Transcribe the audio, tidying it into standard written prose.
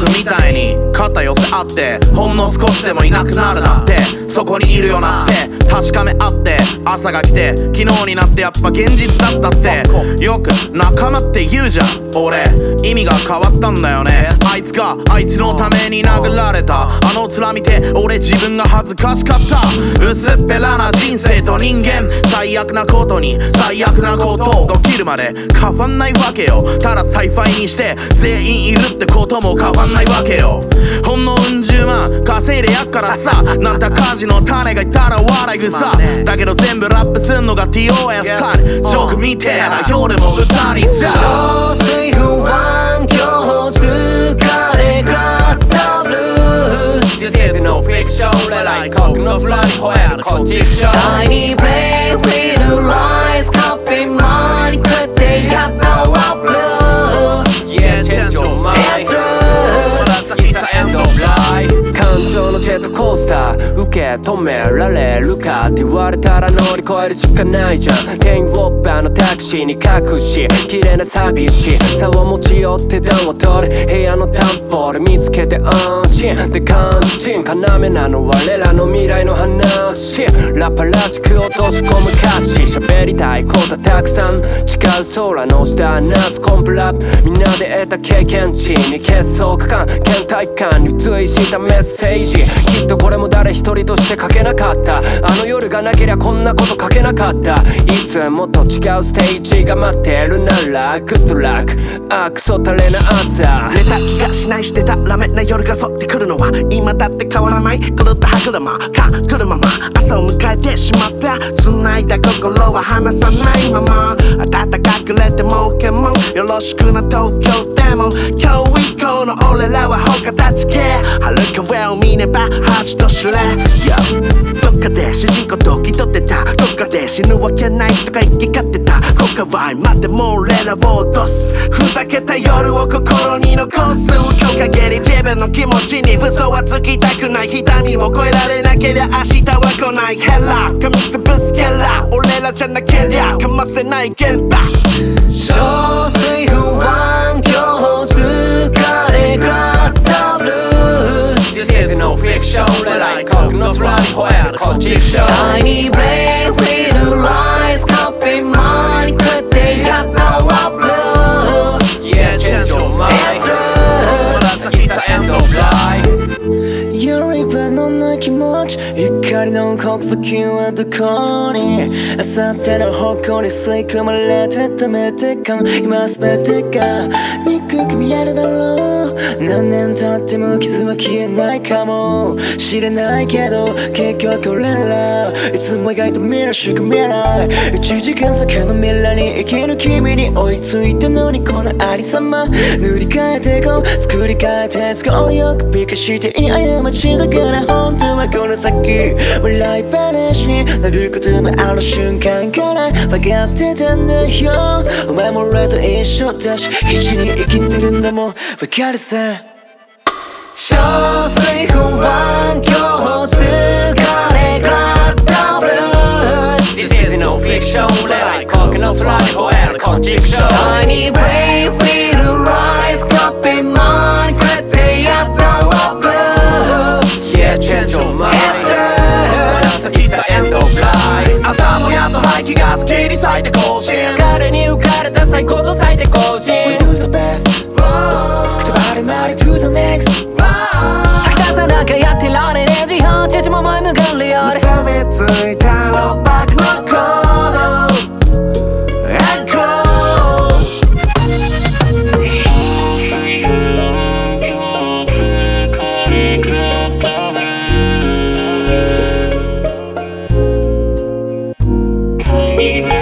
族みたいに肩寄せ合ってほんの少しでもいなくなるなって、そこにいるよなって確かめ合って、朝が来て昨日になってやっぱ現実だったって。よく仲間って言うじゃん、俺意味が変わったんだよね。あいつがあいつのために殴られたあの面見て俺自分が恥ずかしかった。薄っぺらな人生と人間、最悪なことに最悪なことが起きるまで変わんないわけよ。ただサイファイにして全員いるってことも変わんないわけよ。ほんのうん十万稼いでやっからさ、なんだ火事の種がいたら笑い草だけど全部ラップすんのが TOS スタイル、ジョークみてえな夜も歌にする。 小水不安今日疲れがったブルース This is no fiction 俺ら一国の空に吠えるコンチクション Tiny brain feel lies copy money 食ってやったわブルー Yeah change your mind It's true 紫さ end of life 感情のジェットコースター受け止められるかって言われたら乗り越えるしかないじゃん。店員ウォッパーのタクシーに隠し綺麗なサービスし差を持ち寄って暖を取る部屋の担保で見つけて安心で肝心要なのは我らの未来の話。ラッパらしく落とし込む歌詞喋りたいことたくさん誓う空の下夏コンプラップみんなで得た経験値に結束感倦怠感に付したメッセージきっとこれも誰一人として書けなかった。あの夜がなけりゃこんなこと書けなかった。いつもと違うステージが待ってるならグッドラックあクソたれな朝寝た気がしないしてたラメな夜が沿ってくるのは今だって変わらない狂った歯車か来るまま朝を迎えてしまった。繋いだ心は離さないまま暖かくれてもけもよろしくな東京でも今日以降の俺らは他たち系春風を見ねば恥と知れ、yeah、どっかで主人公と気取ってたどっかで死ぬわけないとか言い張ってた後悔までも俺らを落とすふざけた夜を心に残す今日限り自分の気持ちに嘘はつきたくない痛みを超えられなけりゃ明日は来ないヘラ噛みつぶすケラ俺らじゃなけりゃかませない現場小水不安今日疲れがったブルース This is no fiction 俺ら一国の空に吠えるコンチクション Tiny brain feel lies copy money 食ってやったわブルー Yeah change your mind It's true 紫さ end of life 夜いばのない気持ち怒りの国籍はどこに明後日の方向に吸い込まれてためてか今全てが憎く見えるだろう。何年経っても傷は消えないかもしれないけど結局俺らいつも描いた未来しか見えない1時間先の未来に生きる君に追いついたのにこのありさま塗り替えてこう作り変えて都合よく美化していい過ちだから本当はこの先笑い話になることもある瞬間から分かってたんだよ。お前も俺と一緒だし必死に生きてるのも分かるさ。小水不安今日疲れがったブルース This is no fiction 俺ら一国の空に吠えるコンチクション Tiny brain feel lies copy money 食ってやったわブルー Yeah change your mind 紫さ end of life 朝もやっと排気ガス切り裂いて更新彼に浮かれた最高の最低更新 We do the best くたばりまり to the next 吐き出さなきゃやってられねえ自販機も前向かるより結びついたロバクのコードエコー Even